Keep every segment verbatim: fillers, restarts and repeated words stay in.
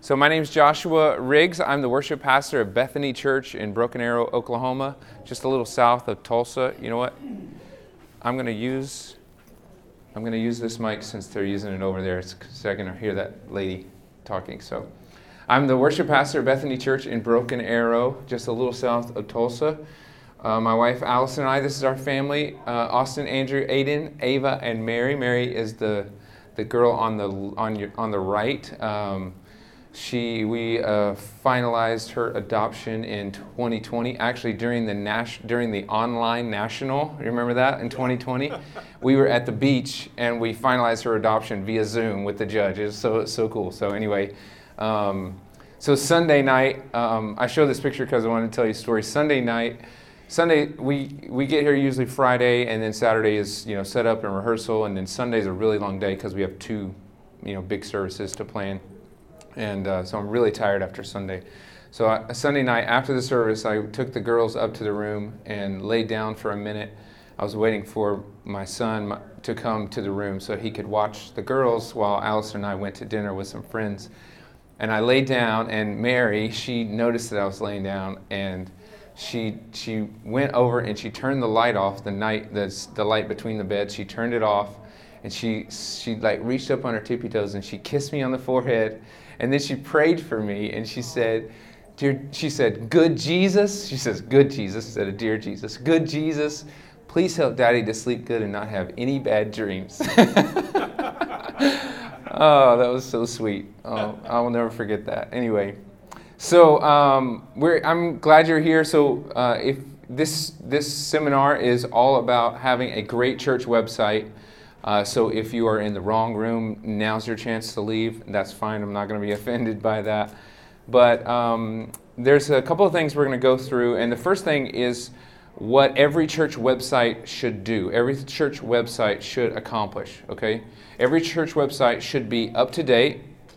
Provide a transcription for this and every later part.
So my name is Joshua Riggs. I'm the worship pastor of Bethany Church in Broken Arrow, Oklahoma, just a little south of Tulsa. You know what? I'm going to use I'm going to use this mic since they're using it over there, so I can hear that lady talking. So I'm the worship pastor of Bethany Church in Broken Arrow, just a little south of Tulsa. Uh, my wife Allison and I, this is our family: uh, Austin, Andrew, Aiden, Ava, and Mary. Mary is the the girl on the on your on the right. Um, She, we uh, finalized her adoption in twenty twenty. Actually, during the nas- during the online national, you remember that in twenty twenty, we were at the beach and we finalized her adoption via Zoom with the judge. It was so so cool. So anyway, um, so Sunday night, um, I show this picture because I wanted to tell you a story. Sunday night, Sunday we we get here usually Friday, and then Saturday is you know set up and rehearsal, and then Sunday's a really long day because we have two you know big services to plan. And uh, so I'm really tired after Sunday. So uh, Sunday night after the service, I took the girls up to the room and laid down for a minute. I was waiting for my son to come to the room so he could watch the girls while Allison and I went to dinner with some friends. And I laid down, and Mary, she noticed that I was laying down, and she she went over and she turned the light off, the night the, the light between the beds. She turned it off, and she she like reached up on her tippy toes and she kissed me on the forehead. And then she prayed for me, and she said, "Dear," she said, "Good Jesus," she says, "Good Jesus," instead of "Dear Jesus, good Jesus, please help Daddy to sleep good and not have any bad dreams." Oh, that was so sweet. Oh, I will never forget that. Anyway, so um, we're, I'm glad you're here. So uh, if this this seminar is all about having a great church website. Uh, so if you are in the wrong room, now's your chance to leave. That's fine. I'm not going to be offended by that. But um, there's a couple of things we're going to go through. And the first thing is what every church website should do. Every church website should accomplish, okay? Every church website should be up to date.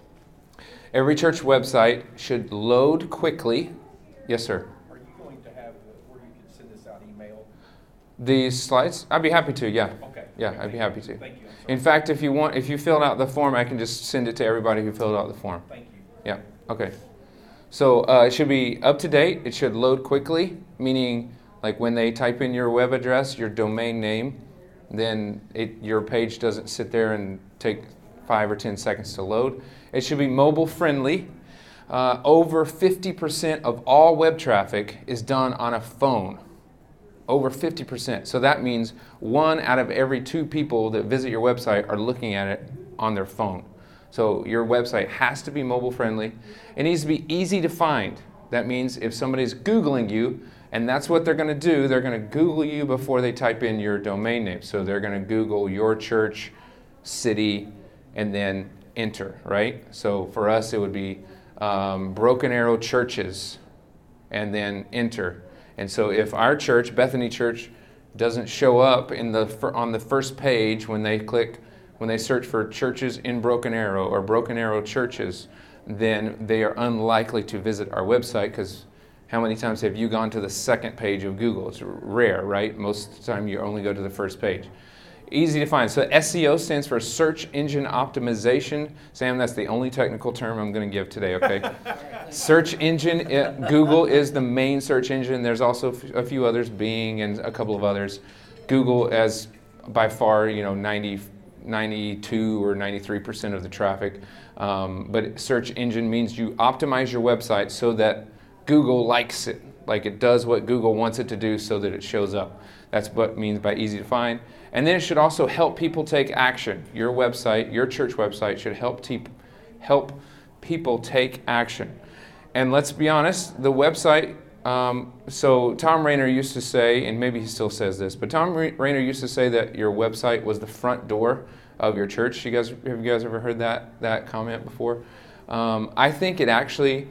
Every church website should load quickly. Yes, sir? Are you going to have where you can send this out email? These slides? I'd be happy to, yeah. Okay. Yeah, I'd be happy to. Thank you. In fact, if you want, if you filled out the form, I can just send it to everybody who filled out the form. Thank you. Yeah, okay. So uh, it should be up to date. It should load quickly, meaning like when they type in your web address, your domain name, then it, your page doesn't sit there and take five or ten seconds to load. It should be mobile friendly. Uh, over fifty percent of all web traffic is done on a phone. Over fifty percent. So that means one out of every two people that visit your website are looking at it on their phone. So your website has to be mobile friendly. It needs to be easy to find. That means if somebody's Googling you, and that's what they're going to do, they're going to Google you before they type in your domain name. So they're going to Google your church, city, and then enter, right? So for us, it would be um, Broken Arrow Churches, and then enter. And so if our church, Bethany Church, doesn't show up in the on the first page when they click, when they search for churches in Broken Arrow or Broken Arrow churches, then they are unlikely to visit our website, because how many times have you gone to the second page of Google? It's rare, right? Most of the time you only go to the first page. Easy to find. So S E O stands for Search Engine Optimization. Sam, that's the only technical term I'm going to give today, okay? Search engine, it, Google is the main search engine. There's also a few others, Bing and a couple of others. Google as by far, you know, ninety, ninety-two or ninety-three percent of the traffic. Um, but search engine means you optimize your website so that Google likes it, like it does what Google wants it to do so that it shows up. That's what it means by easy to find. And then it should also help people take action. Your website, your church website should help te- help people take action. And let's be honest, the website, um, so Tom Rainer used to say, and maybe he still says this, but Tom Rainer used to say that your website was the front door of your church. You guys, have you guys ever heard that, that comment before? Um, I think it actually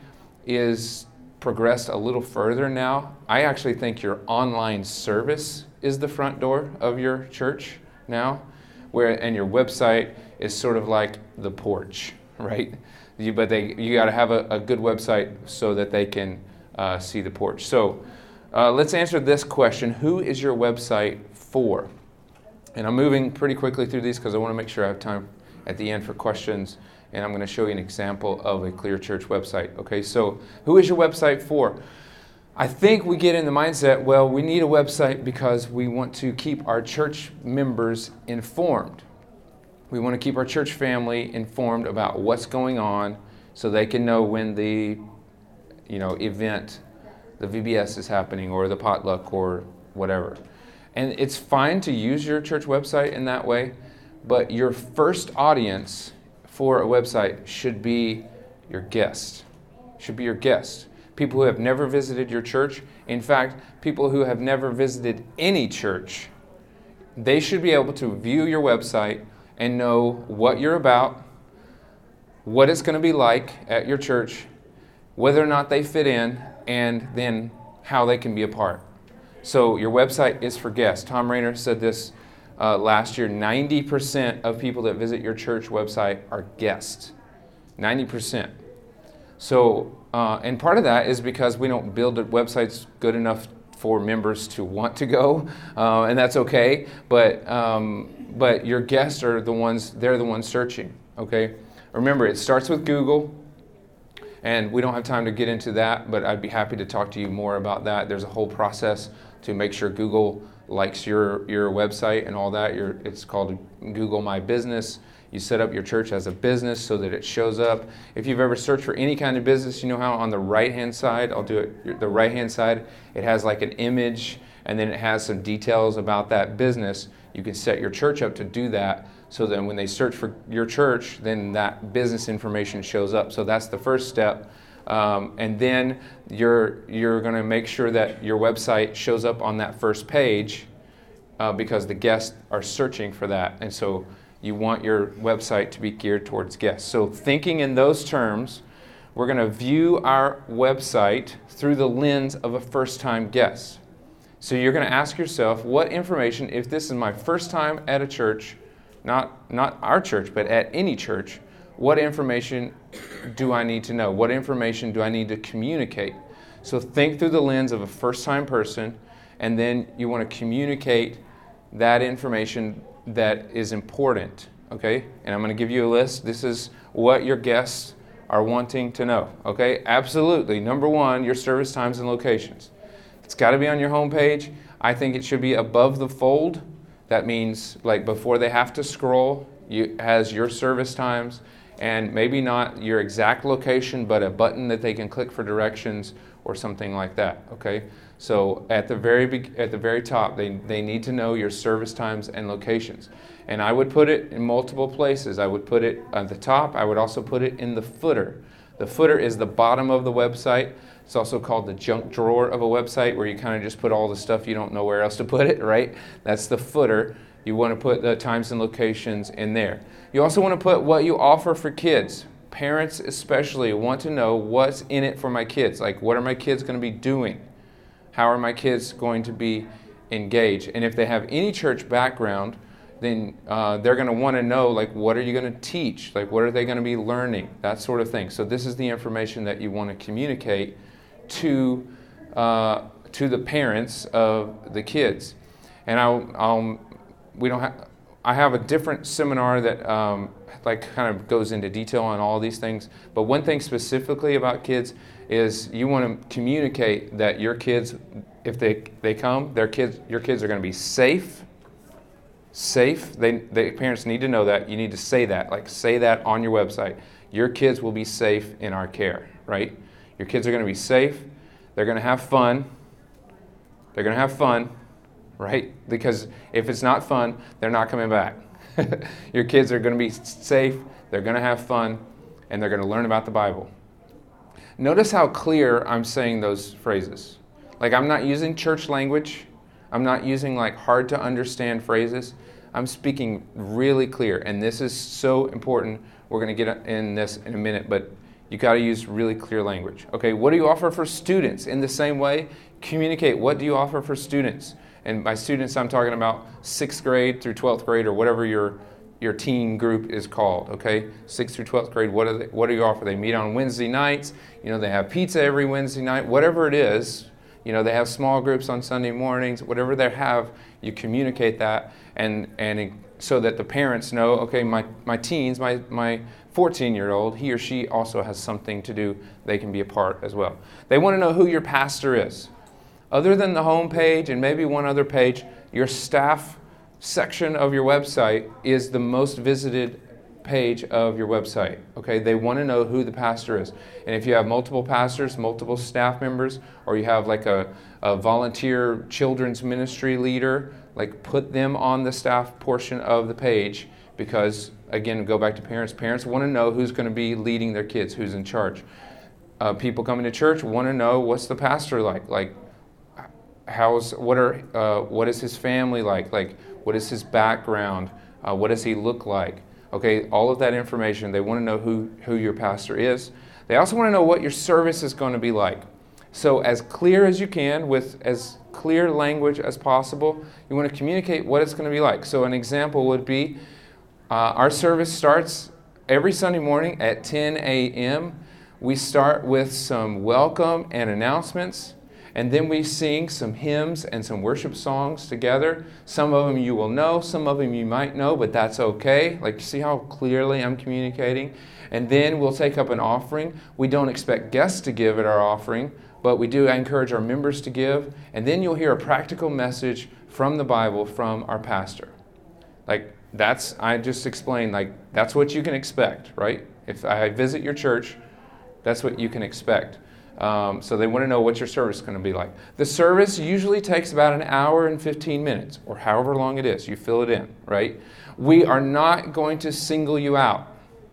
is progressed a little further now. I actually think your online service is the front door of your church now, where and your website is sort of like the porch, right? You, but they you got to have a, a good website so that they can uh, see the porch. So uh, let's answer this question: who is your website for? And I'm moving pretty quickly through these because I want to make sure I have time at the end for questions and I'm going to show you an example of a Clear Church website. Okay, so who is your website for? I think we get in the mindset, well, we need a website because we want to keep our church members informed. We want to keep our church family informed about what's going on so they can know when the, you know, event, the V B S is happening or the potluck or whatever. And it's fine to use your church website in that way, but your first audience for a website should be your guest. Should be your guest. People who have never visited your church. In fact, people who have never visited any church, they should be able to view your website and know what you're about, what it's going to be like at your church, whether or not they fit in, and then how they can be a part. So your website is for guests. Tom Rainer said this uh, last year, ninety percent of people that visit your church website are guests. ninety percent. So, uh, and part of that is because we don't build websites good enough for members to want to go, uh, and that's okay. But um, but your guests are the ones; they're the ones searching. Okay. Remember, it starts with Google, and we don't have time to get into that. But I'd be happy to talk to you more about that. There's a whole process to make sure Google likes your your website and all that. Your, it's called Google My Business. You set up your church as a business so that it shows up. If you've ever searched for any kind of business, you know how on the right-hand side, I'll do it, the right-hand side, it has like an image, and then it has some details about that business. You can set your church up to do that, so that when they search for your church, then that business information shows up. So that's the first step. Um, and then you're you're going to make sure that your website shows up on that first page uh, because the guests are searching for that. And so you want your website to be geared towards guests. So thinking in those terms, we're going to view our website through the lens of a first-time guest. So you're going to ask yourself, what information, if this is my first time at a church, not, not our church, but at any church, what information do I need to know? What information do I need to communicate? So think through the lens of a first-time person, and then you want to communicate that information that is important, okay? And I'm going to give you a list. This is what your guests are wanting to know, okay? Absolutely. Number one, your service times and locations. It's got to be on your homepage. I think it should be above the fold. That means like before they have to scroll, you has your service times, and maybe not your exact location, but a button that they can click for directions or something like that, okay? So at the very be- at the very top, they, they need to know your service times and locations. And I would put it in multiple places. I would put it at the top. I would also put it in the footer. The footer is the bottom of the website. It's also called the junk drawer of a website, where you kind of just put all the stuff you don't know where else to put it, right? That's the footer. You want to put the times and locations in there. You also want to put what you offer for kids. Parents especially want to know what's in it for my kids. Like, what are my kids going to be doing? How are my kids going to be engaged? And if they have any church background, then uh, they're going to want to know, like, what are you going to teach? Like, what are they going to be learning? That sort of thing. So this is the information that you want to communicate to uh, to the parents of the kids. And I'll, I'll we don't have. I have a different seminar that um, like kind of goes into detail on all these things. But one thing specifically about kids is you want to communicate that your kids, if they they come, their kids, your kids are going to be safe. Safe. They, the parents need to know that. You need to say that. Like, say that on your website. Your kids will be safe in our care, right? Your kids are going to be safe. They're going to have fun. They're going to have fun, right? Because if it's not fun, they're not coming back. Your kids are going to be safe. They're going to have fun, and they're going to learn about the Bible. Notice how clear I'm saying those phrases. Like, I'm not using church language. I'm not using like hard to understand phrases. I'm speaking really clear, and this is so important. We're going to get in this in a minute, but you got to use really clear language. Okay, what do you offer for students? In the same way, communicate. What do you offer for students? And by students, I'm talking about sixth grade through twelfth grade, or whatever your your teen group is called. Okay, sixth through twelfth grade. What do they, what do you offer? They meet on Wednesday nights. You know, they have pizza every Wednesday night. Whatever it is. You know, they have small groups on Sunday mornings. Whatever they have, you communicate that and and so that the parents know, okay, my, my teens, my, my fourteen-year-old, he or she also has something to do. They can be a part as well. They want to know who your pastor is. Other than the home page and maybe one other page, your staff section of your website is the most visited page of your website. Okay, they want to know who the pastor is. And if you have multiple pastors, multiple staff members, or you have like a, a volunteer children's ministry leader, like put them on the staff portion of the page, because again, go back to parents. Parents want to know who's going to be leading their kids, who's in charge. Uh, people coming to church want to know, what's the pastor like? Like, how's what are uh, what is his family like? Like, what is his background? Uh, what does he look like? Okay, all of that information. They want to know who who your pastor is. They also want to know what your service is going to be like. So as clear as you can, with as clear language as possible, you want to communicate what it's going to be like. So an example would be, uh, our service starts every Sunday morning at ten a.m. We start with some welcome and announcements, and then we sing some hymns and some worship songs together. Some of them you will know, some of them you might know, but that's okay. Like, see how clearly I'm communicating? And then we'll take up an offering. We don't expect guests to give at our offering, but we do encourage our members to give. And then you'll hear a practical message from the Bible from our pastor. Like, that's, I just explained, like, that's what you can expect, right? If I visit your church, that's what you can expect. Um, so they want to know what your service is going to be like. The service usually takes about an hour and fifteen minutes, or however long it is. You fill it in, right? We are not going to single you out.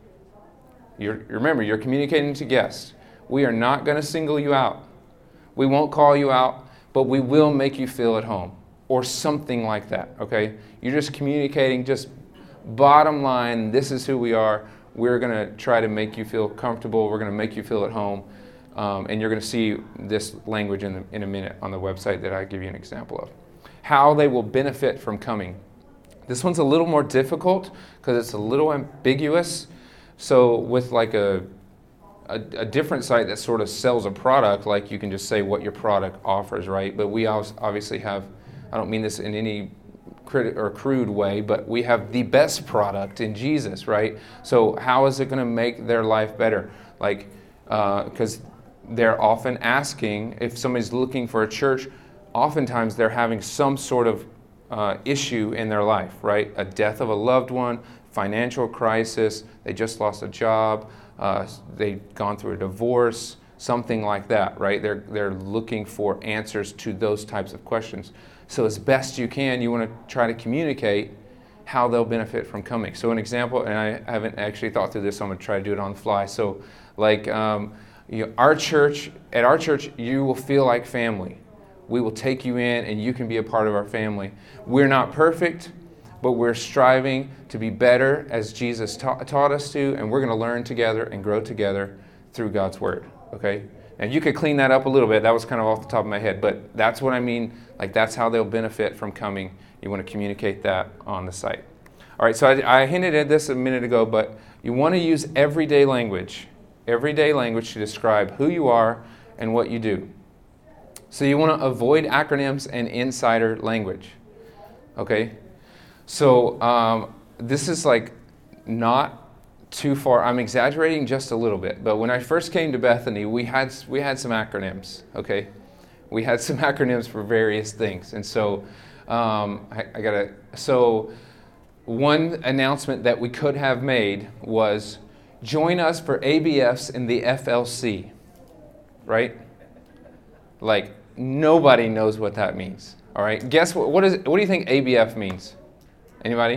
You're, remember, you're communicating to guests. We are not going to single you out. We won't call you out, but we will make you feel at home, or something like that, okay? You're just communicating, just bottom line, this is who we are. We're going to try to make you feel comfortable. We're going to make you feel at home. Um, and you're going to see this language in, the, in a minute on the website that I give you an example of. How they will benefit from coming. This one's a little more difficult because it's a little ambiguous. So with like a, a, a different site that sort of sells a product, like you can just say what your product offers, right? But we obviously have, I don't mean this in any crit or crude way, but we have the best product in Jesus, right? So how is it going to make their life better? Like, because uh, they're often asking, if somebody's looking for a church, oftentimes they're having some sort of uh, issue in their life, right? A death of a loved one, financial crisis, they just lost a job, uh, they've gone through a divorce, something like that, right? They're, they're looking for answers to those types of questions. So as best you can, you want to try to communicate how they'll benefit from coming. So an example, and I haven't actually thought through this, so I'm going to try to do it on the fly. So like, um, You know, our church, at our church, you will feel like family. We will take you in and you can be a part of our family. We're not perfect, but we're striving to be better as Jesus ta- taught us to, and we're going to learn together and grow together through God's Word, okay? And you could clean that up a little bit. That was kind of off the top of my head, but that's what I mean. Like, that's how they'll benefit from coming. You want to communicate that on the site. All right, so I, I hinted at this a minute ago, but you want to use everyday language. Everyday language to describe who you are and what you do. So you want to avoid acronyms and insider language. Okay? So um, this is like not too far. I'm exaggerating just a little bit, but when I first came to Bethany, we had we had some acronyms. Okay? We had some acronyms for various things, and so um, I, I gotta. So one announcement that we could have made was, join us for A B Fs in the F L C, right? Like, nobody knows what that means, all right? Guess what, what, is, what do you think A B F means? Anybody?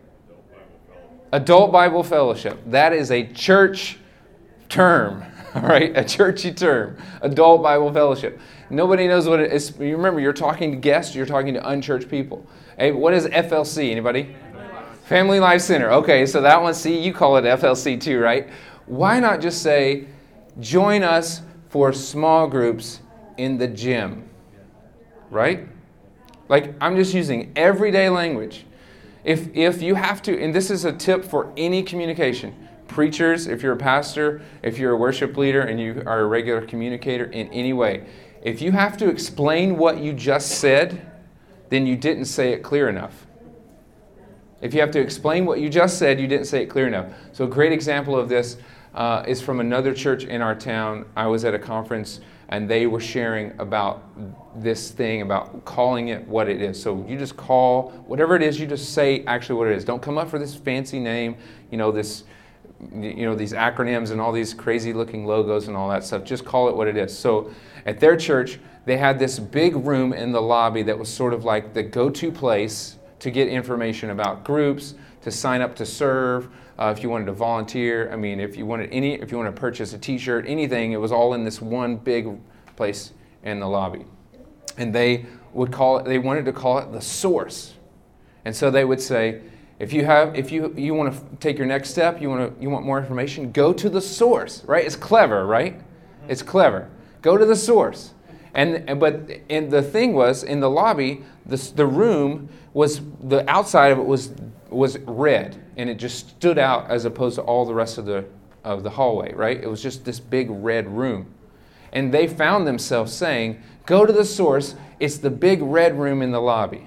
Adult Bible Fellowship. That is a church term, all right? A churchy term. Adult Bible Fellowship. Nobody knows what it is. You remember, you're talking to guests, you're talking to unchurched people. Hey, what is F L C? Anybody? Family Life Center. Okay, so that one, see, you call it F L C too, right? Why not just say, join us for small groups in the gym, right? Like, I'm just using everyday language. If if you have to, and this is a tip for any communication, preachers, if you're a pastor, if you're a worship leader, and you are a regular communicator in any way, if you have to explain what you just said, then you didn't say it clear enough. If you have to explain what you just said, you didn't say it clear enough. So a great example of this uh, is from another church in our town. I was at a conference, and they were sharing about this thing, about calling it what it is. So you just call, whatever it is, you just say actually what it is. Don't come up for this fancy name, you know, this, you know, these acronyms and all these crazy looking logos and all that stuff. Just call it what it is. So at their church, they had this big room in the lobby that was sort of like the go-to place to get information about groups, to sign up to serve, uh, if you wanted to volunteer. I mean, if you wanted any, if you wanted to purchase a T-shirt, anything, it was all in this one big place in the lobby. And they would call it, they wanted to call it the source. And so they would say, if you have, if you you want to take your next step, you want to, you want more information, go to the source, right? It's clever, right? It's clever. Go to the source. And but and the thing was, in the lobby, the the room was, the outside of it was was red, and it just stood out as opposed to all the rest of the of the hallway, right? It was just this big red room. And they found themselves saying, go to the source, it's the big red room in the lobby.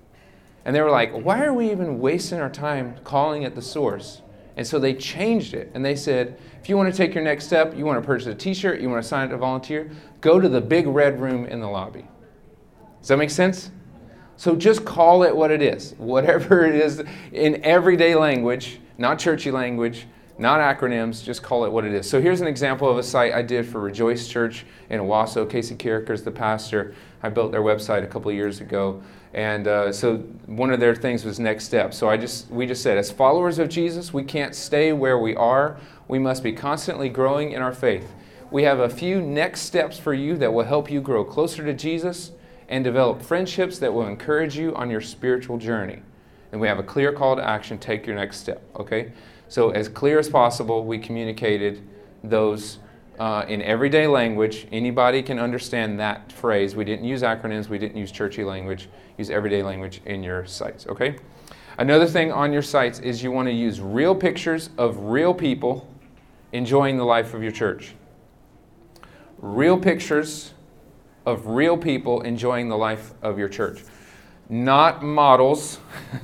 And they were like, why are we even wasting our time calling it the source? And so they changed it, and they said, if you want to take your next step, you want to purchase a T-shirt, you want to sign up to volunteer, go to the big red room in the lobby. Does that make sense? So just call it what it is, whatever it is, in everyday language, not churchy language, not acronyms, just call it what it is. So here's an example of a site I did for Rejoice Church in Owasso. Casey Carricker's the pastor. I built their website a couple of years ago. And uh, so one of their things was next steps. So I just we just said, as followers of Jesus, we can't stay where we are. We must be constantly growing in our faith. We have a few next steps for you that will help you grow closer to Jesus and develop friendships that will encourage you on your spiritual journey. And we have a clear call to action, take your next step, okay? So as clear as possible, we communicated those uh, in everyday language. Anybody can understand that phrase. We didn't use acronyms. We didn't use churchy language. Use everyday language in your sites, okay? Another thing on your sites is you want to use real pictures of real people enjoying the life of your church. Real pictures of real people enjoying the life of your church. Not models,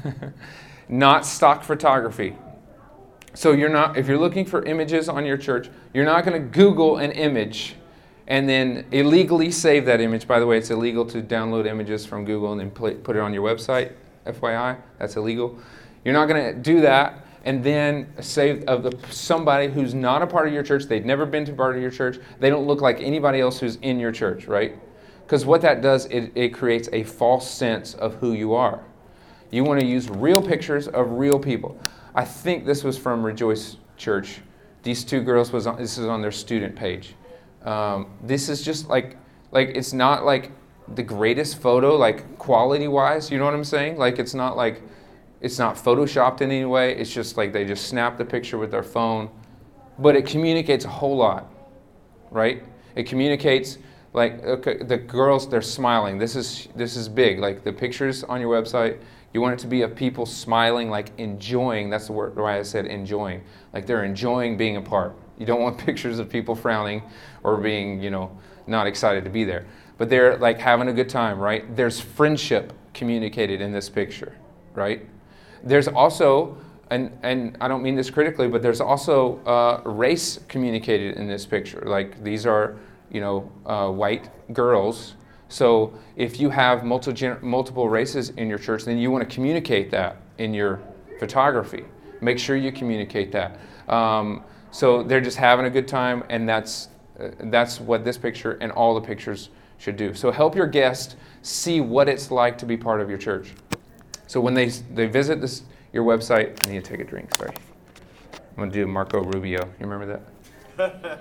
not stock photography. So you're not, if you're looking for images on your church, you're not going to Google an image and then illegally save that image. By the way, it's illegal to download images from Google and then put it on your website. F Y I, that's illegal. You're not going to do that and then save of the, somebody who's not a part of your church. They've never been to part of your church. They don't look like anybody else who's in your church, right? Because what that does, it, it creates a false sense of who you are. You want to use real pictures of real people. I think this was from Rejoice Church. These two girls, was on, this is on their student page. Um, this is just like, like it's not like the greatest photo, like quality-wise, you know what I'm saying? Like it's not like, it's not photoshopped in any way. It's just like they just snap the picture with their phone. But it communicates a whole lot, right? It communicates, like, okay, the girls, they're smiling. This is this is big. Like the pictures on your website, you want it to be of people smiling, like enjoying. That's the word why I said enjoying. Like they're enjoying being a part. You don't want pictures of people frowning or being, you know, not excited to be there. But they're like having a good time, right? There's friendship communicated in this picture, right? There's also, and, and I don't mean this critically, but there's also uh, race communicated in this picture. Like these are, you know, uh, white girls. So if you have multiple multiple races in your church, then you want to communicate that in your photography. Make sure you communicate that. Um, so they're just having a good time, and that's uh, that's what this picture and all the pictures should do. So help your guests see what it's like to be part of your church. So when they they visit this your website, I need to take a drink. Sorry, I'm going to do Marco Rubio. You remember that?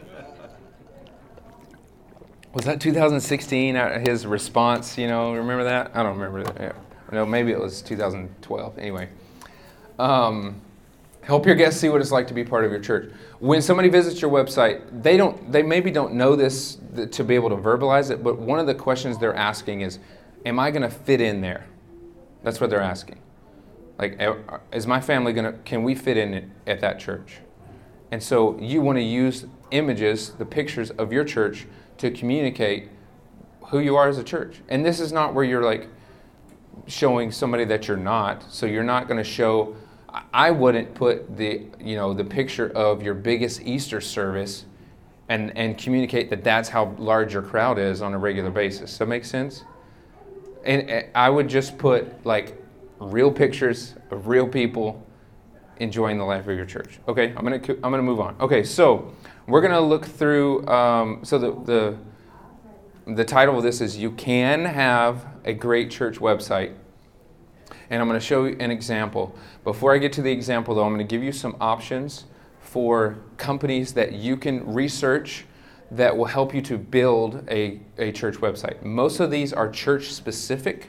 Was that two thousand sixteen, his response, you know, remember that? I don't remember that. Yeah. No, maybe it was two thousand twelve. Anyway. Um, help your guests see what it's like to be part of your church. When somebody visits your website, they don't, they maybe don't know this to be able to verbalize it, but one of the questions they're asking is, am I going to fit in there? That's what they're asking. Like, is my family going to, can we fit in at that church? And so you want to use images, the pictures of your church, to communicate who you are as a church. And this is not where you're like, showing somebody that you're not. So you're not going to show. I wouldn't put the you know the picture of your biggest Easter service and and communicate that that's how large your crowd is on a regular basis. Does that make sense? And, and I would just put like real pictures of real people enjoying the life of your church. Okay, I'm gonna I'm gonna move on. Okay, so we're gonna look through. Um, so the the the title of this is "You Can Have a Great Church Website," and I'm gonna show you an example. Before I get to the example, though, I'm gonna give you some options for companies that you can research that will help you to build a, a church website. Most of these are church specific.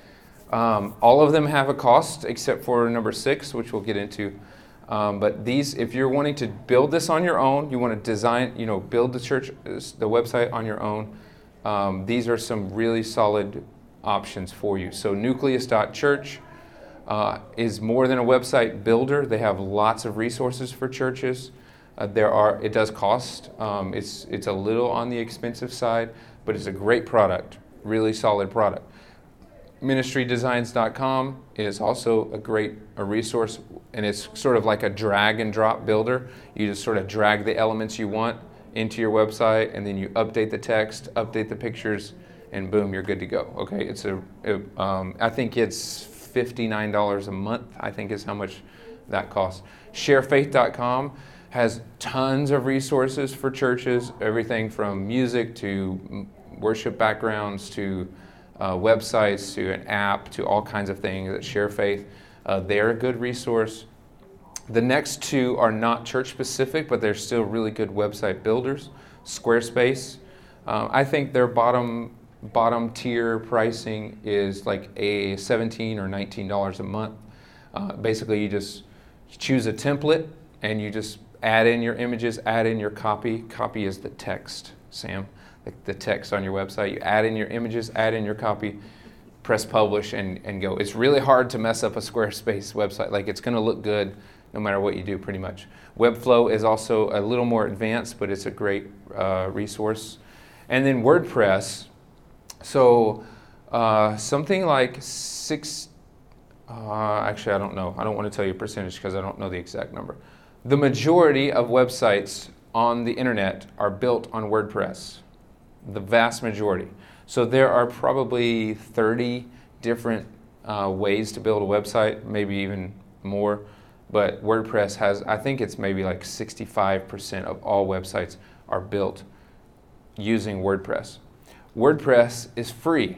Um, all of them have a cost except for number six, which we'll get into. Um, but these, if you're wanting to build this on your own, you want to design, you know, build the church, the website on your own, um, these are some really solid options for you. So nucleus dot church uh, is more than a website builder. They have lots of resources for churches. Uh, there are, it does cost. Um, it's it's a little on the expensive side, but it's a great product, really solid product. ministry designs dot com is also a great a resource, and it's sort of like a drag and drop builder. You just sort of drag the elements you want into your website, and then you update the text, update the pictures, and boom, you're good to go. Okay, it's a, it, um, I think it's fifty-nine dollars a month, I think is how much that costs. share faith dot com has tons of resources for churches, everything from music to worship backgrounds to uh, websites to an app to all kinds of things at ShareFaith. Uh, they're a good resource. The next two are not church specific, but they're still really good website builders. Squarespace, uh, I think their bottom bottom tier pricing is like a seventeen or nineteen dollars a month. Uh, basically, you just choose a template and you just add in your images, add in your copy. Copy is the text, Sam, the, the text on your website. You add in your images, add in your copy, press publish, and, and go. It's really hard to mess up a Squarespace website. Like, it's going to look good no matter what you do, pretty much. Webflow is also a little more advanced, but it's a great uh, resource. And then WordPress. So uh, something like six, uh, actually I don't know. I don't want to tell you a percentage because I don't know the exact number. The majority of websites on the internet are built on WordPress, the vast majority. So there are probably thirty different uh, ways to build a website, maybe even more. But WordPress has, I think it's maybe like sixty-five percent of all websites are built using WordPress. WordPress is free,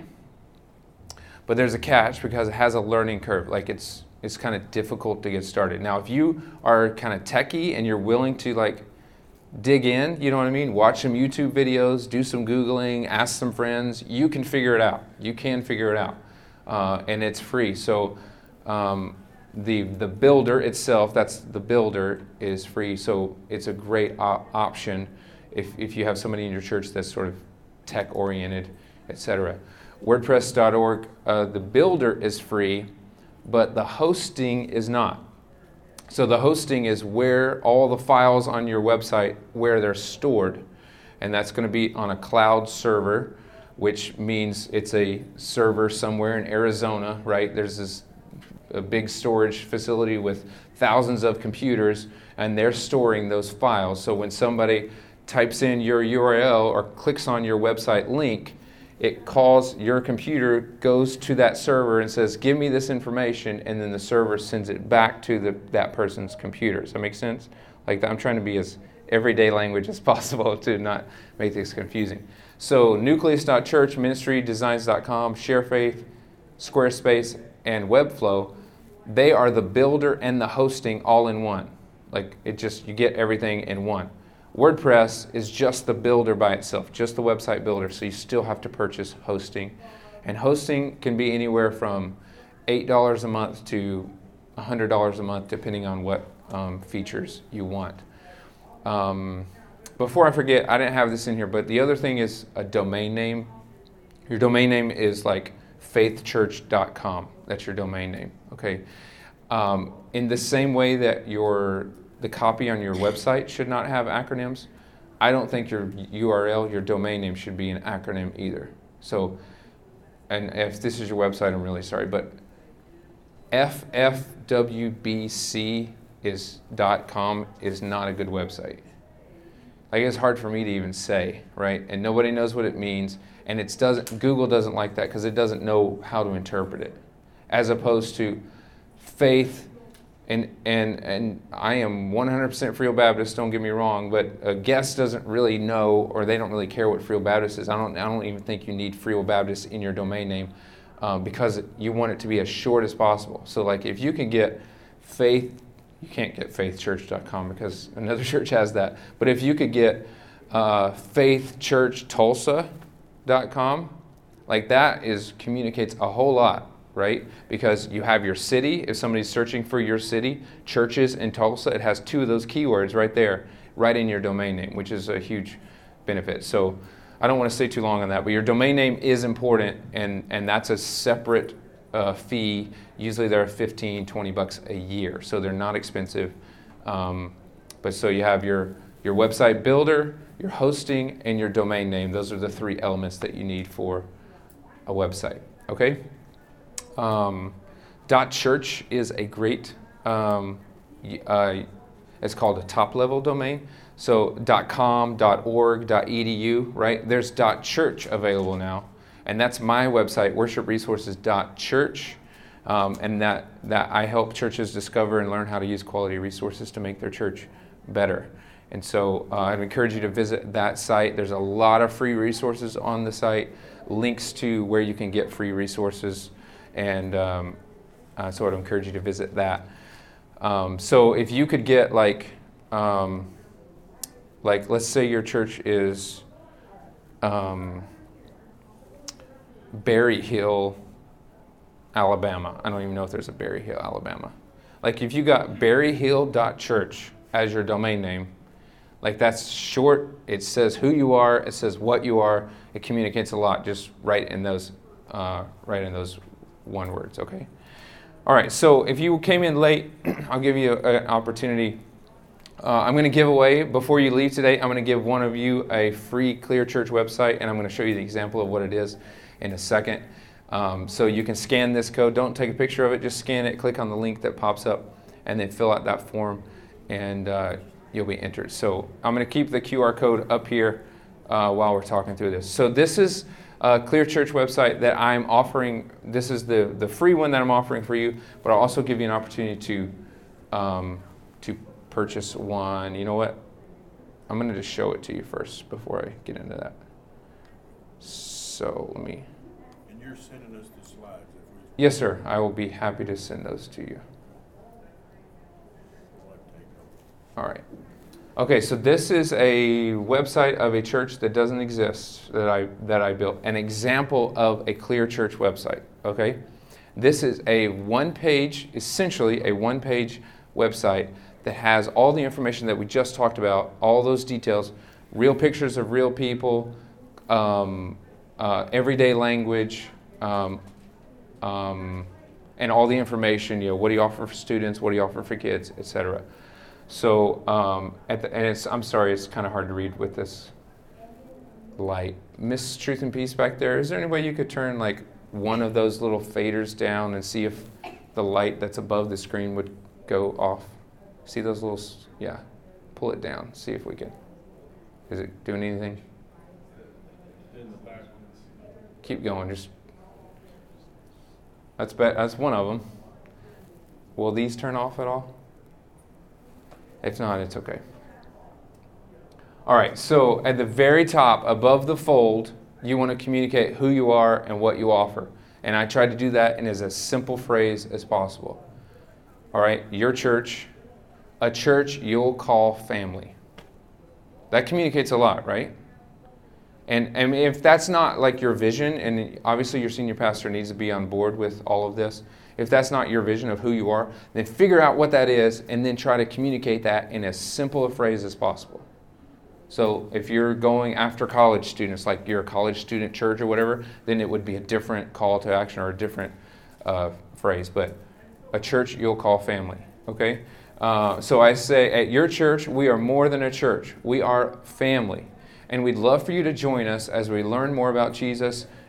but there's a catch because it has a learning curve. Like it's it's kind of difficult to get started. Now, if you are kind of techie and you're willing to like dig in, you know what I mean? Watch some YouTube videos, do some Googling, ask some friends. You can figure it out. You can figure it out, uh, and it's free. So um, the the builder itself, that's the builder, is free. So it's a great op- option if if you have somebody in your church that's sort of tech oriented, et cetera. WordPress dot org, uh, the builder is free, but the hosting is not. So the hosting is where all the files on your website, where they're stored, and that's going to be on a cloud server, which means it's a server somewhere in Arizona, right? There's this a big storage facility with thousands of computers, and they're storing those files. So when somebody types in your U R L or clicks on your website link, it calls your computer, goes to that server and says, give me this information, and then the server sends it back to the, that person's computer. Does that make sense? Like, I'm trying to be as everyday language as possible to not make this confusing. So nucleus dot church, ministry designs dot com, ShareFaith, Squarespace, and Webflow, they are the builder and the hosting all in one. Like, it just, you get everything in one. WordPress is just the builder by itself, just the website builder, so you still have to purchase hosting. And hosting can be anywhere from eight dollars a month to one hundred dollars a month, depending on what um, features you want. Um, before I forget, I didn't have this in here, but the other thing is a domain name. Your domain name is like faith church dot com. That's your domain name, okay? Um, in the same way that your the copy on your website should not have acronyms, I don't think your U R L, your domain name, should be an acronym either. So and if this is your website, I'm really sorry, but F F W B C is .com is not a good website. Like, it's hard for me to even say, right? And nobody knows what it means, and it doesn't. Google doesn't like that because it doesn't know how to interpret it, as opposed to faith. And and and I am one hundred percent Free Baptist. Don't get me wrong, but a guest doesn't really know, or they don't really care what Free Baptist is. I don't. I don't even think you need Free Baptist in your domain name, um, because you want it to be as short as possible. So, like, if you can get faith, you can't get faith church dot com because another church has that. But if you could get uh, faith church tulsa dot com, like, that is communicates a whole lot. Right? Because you have your city. If somebody's searching for your city, churches in Tulsa, it has two of those keywords right there, right in your domain name, which is a huge benefit. So I don't want to stay too long on that, but your domain name is important, and, and that's a separate uh, fee. Usually they're fifteen, twenty bucks a year, so they're not expensive. Um, but so you have your, your website builder, your hosting, and your domain name. Those are the three elements that you need for a website. Okay? Um, .church is a great, um, uh, it's called a top-level domain. So .com, .org, .edu, right? There's .church available now, and that's my website, worship resources dot church, um, and that, that I help churches discover and learn how to use quality resources to make their church better. And so uh, I'd encourage you to visit that site. There's a lot of free resources on the site, links to where you can get free resources. And um, uh, so I'd encourage you to visit that. Um, so if you could get like, um, like let's say your church is um, Berry Hill, Alabama. I don't even know if there's a Berry Hill, Alabama. Like, if you got berry hill dot church as your domain name, like, that's short. It says who you are. It says what you are. It communicates a lot. Just right in those, uh, right in those. One words, okay? All right, so if you came in late, I'll give you a, an opportunity. Uh, I'm going to give away, before you leave today, I'm going to give one of you a free Clear Church website, and I'm going to show you the example of what it is in a second. Um, so you can scan this code. Don't take a picture of it. Just scan it, click on the link that pops up, and then fill out that form, and uh, you'll be entered. So I'm going to keep the Q R code up here uh, while we're talking through this. So this is Uh, Clear Church website that I'm offering. This is the, the free one that I'm offering for you, but I'll also give you an opportunity to um, to purchase one. You know what? I'm going to just show it to you first before I get into that. So let me. And you're sending us the slides. If we... Yes, sir. I will be happy to send those to you. All right. Okay, so this is a website of a church that doesn't exist that I that I built. An example of a Clear Church website, okay? This is a one-page, essentially a one-page website that has all the information that we just talked about, all those details, real pictures of real people, um, uh, everyday language, um, um, and all the information, you know, what do you offer for students, what do you offer for kids, et cetera. So, um, at the, and it's, I'm sorry, it's kind of hard to read with this light. Miss Truth and Peace back there, is there any way you could turn like one of those little faders down and see if the light that's above the screen would go off? See those little, yeah, pull it down, see if we can. Is it doing anything? In the back. Keep going, just, that's, be, that's one of them. Will these turn off at all? If not, it's okay. All right, so at the very top, above the fold, you want to communicate who you are and what you offer. And I try to do that in as a simple phrase as possible. All right, your church, a church you'll call family. That communicates a lot, right? And, and if that's not like your vision, and obviously your senior pastor needs to be on board with all of this, if that's not your vision of who you are, then figure out what that is and then try to communicate that in as simple a phrase as possible. So if you're going after college students, like you're a college student church or whatever, then it would be a different call to action or a different uh, phrase. But a church you'll call family, okay? Uh, so I say at your church, we are more than a church. We are family. And we'd love for you to join us as we learn more about Jesus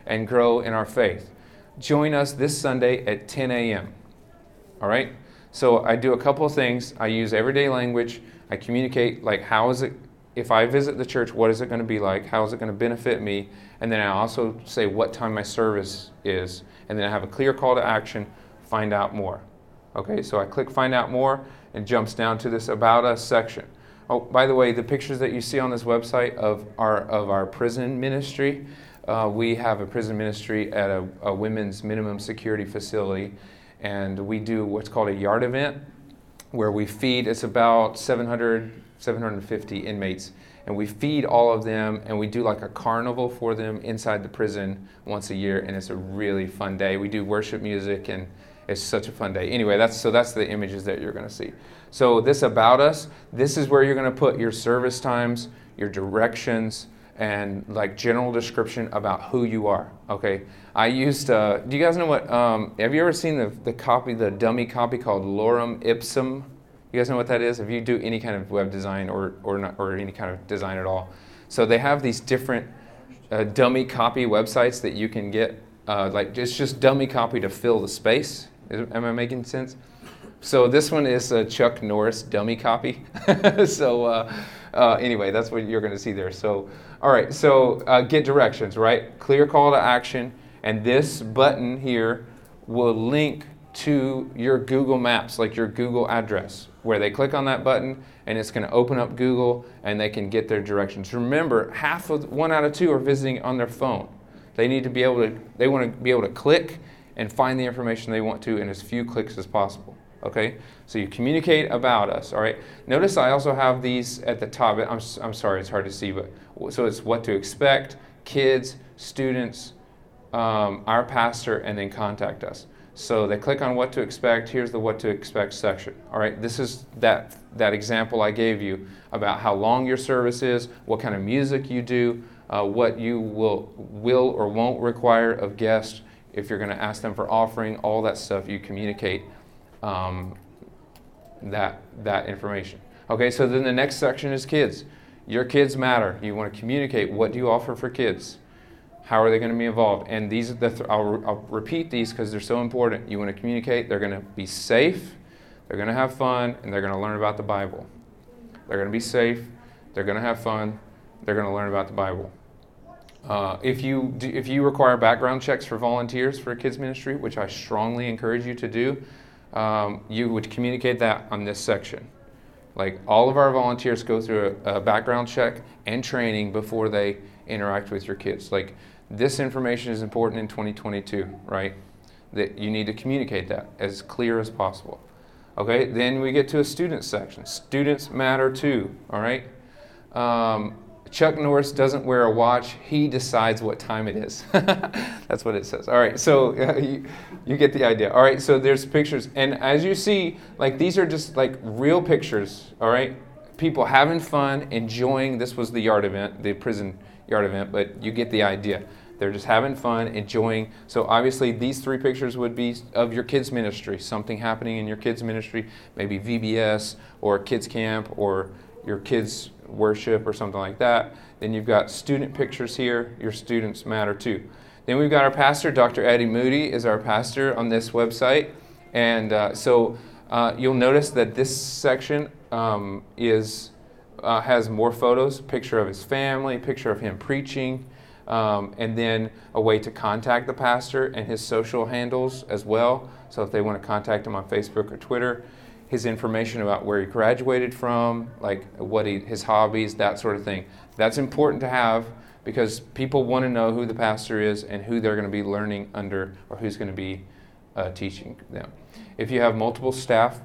and grow in our faith. Join us this Sunday at ten a.m. All right? So I do a couple of things. I use everyday language. I communicate, like, how is it, if I visit the church, what is it going to be like? How is it going to benefit me? And then I also say what time my service is. And then I have a clear call to action, find out more. Okay, so I click find out more and jumps down to this about us section. Oh, by the way, the pictures that you see on this website of our of our prison ministry, uh, we have a prison ministry at a, a women's minimum security facility, and we do what's called a yard event, where we feed, it's about seven hundred, seven hundred fifty inmates, and we feed all of them, and we do like a carnival for them inside the prison once a year, and it's a really fun day. We do worship music, and it's such a fun day. Anyway, that's so that's the images that you're going to see. So this about us, this is where you're going to put your service times, your directions, and like general description about who you are. Okay, I used. Uh, do you guys know what? Um, have you ever seen the the copy, the dummy copy called Lorem Ipsum? You guys know what that is? If you do any kind of web design or or not, or any kind of design at all, so they have these different uh, dummy copy websites that you can get. Uh, like it's just dummy copy to fill the space. Is, am I making sense? So this one is a Chuck Norris dummy copy. so uh, uh, anyway, that's what you're going to see there. So all right, so uh, get directions, right? Clear call to action, and this button here will link to your Google Maps, like your Google address, where they click on that button, and it's going to open up Google, and they can get their directions. Remember, half of one out of two are visiting on their phone. They need to be able to. They want to be able to click and find the information they want to in as few clicks as possible. Okay, so you communicate about us. All right. Notice I also have these at the top. I'm I'm sorry, it's hard to see, but so it's what to expect, kids, students, um, our pastor, and then contact us. So they click on what to expect. Here's the what to expect section. All right. This is that that example I gave you about how long your service is, what kind of music you do, uh, what you will will or won't require of guests. If you're going to ask them for offering, all that stuff, you communicate um, that that information. Okay, so then the next section is kids. Your kids matter. You want to communicate. What do you offer for kids? How are they going to be involved? And these, are the th- I'll, I'll repeat these because they're so important. You want to communicate. They're going to be safe. They're going to have fun, and they're going to learn about the Bible. They're going to be safe. They're going to have fun. They're going to learn about the Bible. Uh, if you do, if you require background checks for volunteers for a kids ministry, which I strongly encourage you to do, um, you would communicate that on this section. Like all of our volunteers go through a, a background check and training before they interact with your kids. Like this information is important in twenty twenty-two, right? That you need to communicate that as clear as possible. Okay, then we get to a student section. Students matter too, all right? Um, Chuck Norris doesn't wear a watch. He decides what time it is. That's what it says. All right, so uh, you, you get the idea. All right, so there's pictures. And as you see, like these are just like real pictures, all right? People having fun, enjoying. This was the yard event, the prison yard event, but you get the idea. They're just having fun, enjoying. So obviously these three pictures would be of your kids' ministry, something happening in your kids' ministry, maybe V B S or kids camp or your kids' worship or something like that. Then you've got student pictures here. Your students matter too. Then we've got our pastor, Doctor Eddie Moody is our pastor on this website. And uh, so uh, you'll notice that this section um, is uh, has more photos, picture of his family, picture of him preaching, um, and then a way to contact the pastor and his social handles as well. So if they want to contact him on Facebook or Twitter, his information about where he graduated from, like what he, his hobbies, that sort of thing. That's important to have because people want to know who the pastor is and who they're going to be learning under or who's going to be uh, teaching them. If you have multiple staff,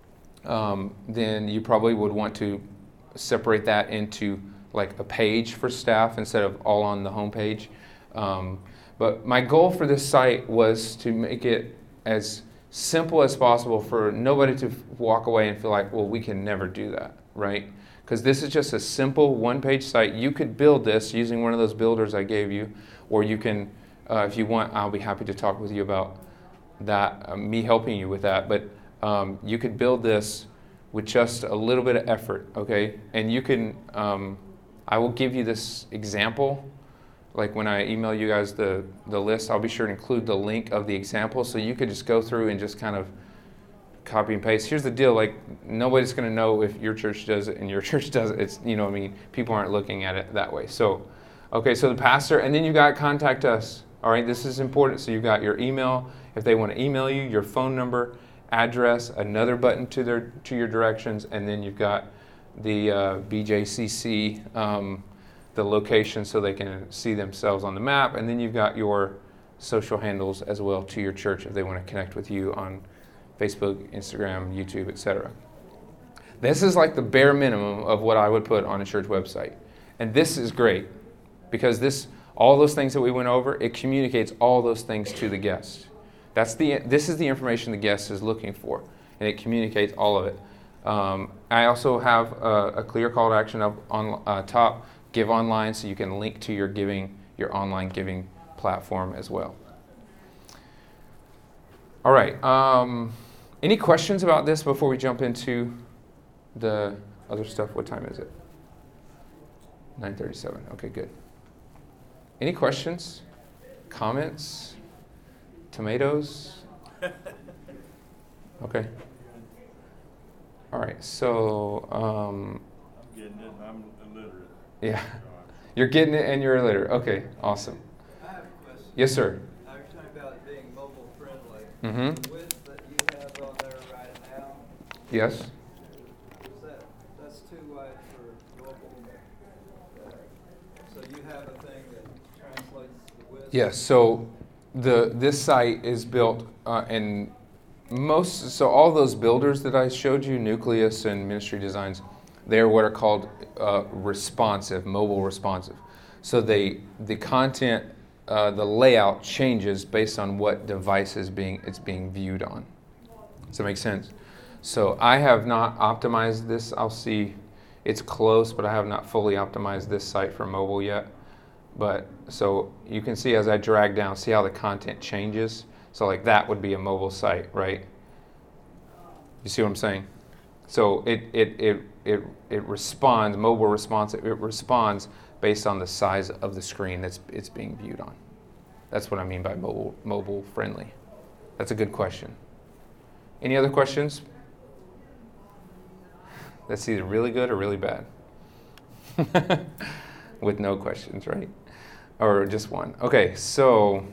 um, then you probably would want to separate that into like a page for staff instead of all on the homepage. Um, but my goal for this site was to make it as simple as possible for nobody to walk away and feel like, well, we can never do that, right? Because this is just a simple one-page site. You could build this using one of those builders I gave you, or you can, uh, if you want, I'll be happy to talk with you about that, uh, me helping you with that. But um, you could build this with just a little bit of effort, okay? And you can, um, I will give you this example like when I email you guys the, the list, I'll be sure to include the link of the example so you could just go through and just kind of copy and paste. Here's the deal, like nobody's going to know if your church does it and your church does it. It's, you know what I mean? People aren't looking at it that way. So, okay, so the pastor, and then you got contact us. All right, this is important. So you've got your email, if they want to email you, your phone number, address, another button to their to your directions, and then you've got the uh, B J C C, um, the location so they can see themselves on the map, and then you've got your social handles as well to your church if they want to connect with you on Facebook, Instagram, YouTube, et cetera. This is like the bare minimum of what I would put on a church website. And this is great because this, all those things that we went over, it communicates all those things to the guest. That's the, this is the information the guest is looking for, and it communicates all of it. Um, I also have a, a clear call to action up on uh, top, Give Online, so you can link to your giving, your online giving platform as well. All right. Um, any questions about this before we jump into the other stuff? What time is it? nine thirty-seven. Okay, good. Any questions? Comments? Tomatoes? Okay. All right. So, um, I'm getting it, I'm illiterate. yeah. You're getting it and you're illiterate. Okay, awesome. I have a question. Yes, sir. I was talking about it being mobile friendly. Mm-hmm. The width that you have on there right now, Yes. is that, that's too wide for mobile. uh, So you have a thing that translates the width? Yes. So the this site is built uh, and most so all those builders that I showed you, Nucleus and Ministry Designs, they're what are called uh, responsive, mobile responsive. So they the content, uh, the layout changes based on what device is being it's being viewed on. Does that make sense? So I have not optimized this. I'll see it's close, but I have not fully optimized this site for mobile yet. But so you can see as I drag down, see how the content changes. So like that would be a mobile site, right? You see what I'm saying? So it it it it it responds, mobile responsive, it responds based on the size of the screen that's it's being viewed on. That's what I mean by mobile mobile friendly. That's a good question. Any other questions? That's either really good or really bad. With no questions, right? Or just one. Okay, so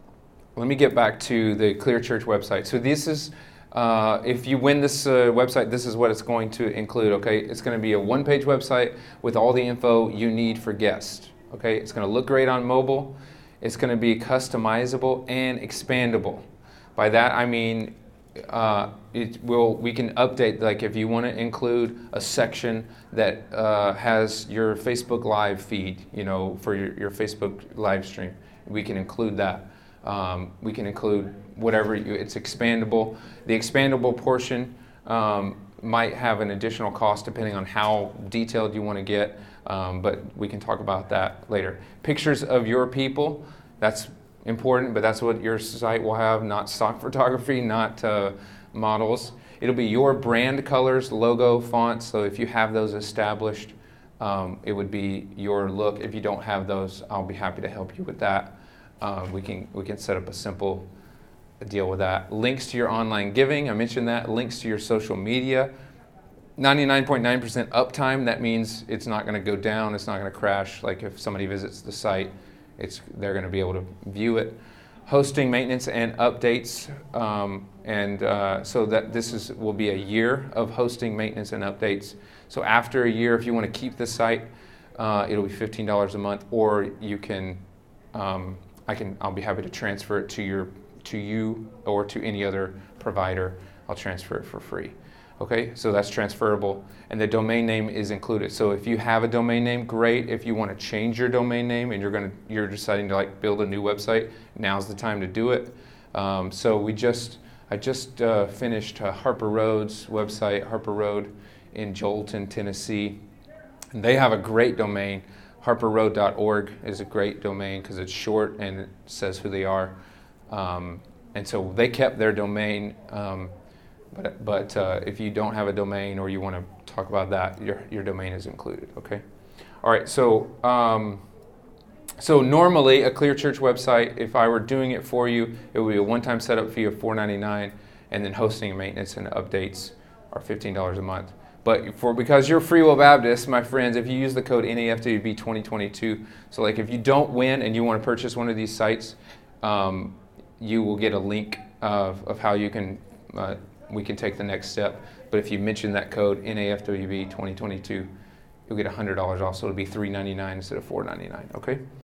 let me get back to the Clear Church website. So this is, uh, if you win this uh, website, this is what it's going to include, okay? It's going to be a one-page website with all the info you need for guests, okay? It's going to look great on mobile. It's going to be customizable and expandable. By that, I mean uh, it will. We can update, like if you want to include a section that uh, has your Facebook Live feed, you know, for your, your Facebook live stream, we can include that. Um, we can include whatever, you, it's expandable. The expandable portion um, might have an additional cost depending on how detailed you want to get, um, but we can talk about that later. Pictures of your people, that's important, but that's what your site will have, not stock photography, not uh, models. It'll be your brand colors, logo, fonts, so if you have those established, um, it would be your look. If you don't have those, I'll be happy to help you with that. Uh, we can we can set up a simple deal with that. Links to your online giving, I mentioned that. Links to your social media. ninety-nine point nine percent uptime, that means it's not going to go down, it's not going to crash. Like if somebody visits the site, it's they're going to be able to view it. Hosting, maintenance, and updates. Um, and uh, so that this is will be a year of hosting, maintenance, and updates. So after a year, if you want to keep the site, uh, it'll be fifteen dollars a month, or you can um, I can, I'll be happy to transfer it to your, to you or to any other provider. I'll transfer it for free. Okay, so that's transferable, and the domain name is included. So if you have a domain name, great. If you want to change your domain name and you're going to, you're deciding to like build a new website, now's the time to do it. Um, so we just, I just uh, finished uh, Harper Road's website, Harper Road in Joelton, Tennessee, and they have a great domain. harper road dot org is a great domain because it's short and it says who they are. Um, and so they kept their domain, um, but, but uh, if you don't have a domain or you want to talk about that, your, your domain is included, okay? All right, so um, So normally a Clear Church website, if I were doing it for you, it would be a one-time setup fee of four ninety-nine, and then hosting and maintenance and updates are fifteen dollars a month. But for because you're Free Will Baptist, my friends, if you use the code N A F W B twenty twenty-two, so like if you don't win and you want to purchase one of these sites, um, you will get a link of, of how you can uh, we can take the next step. But if you mention that code N A F W B twenty twenty-two, you'll get one hundred dollars off. So it'll be three ninety-nine instead of four ninety-nine. Okay.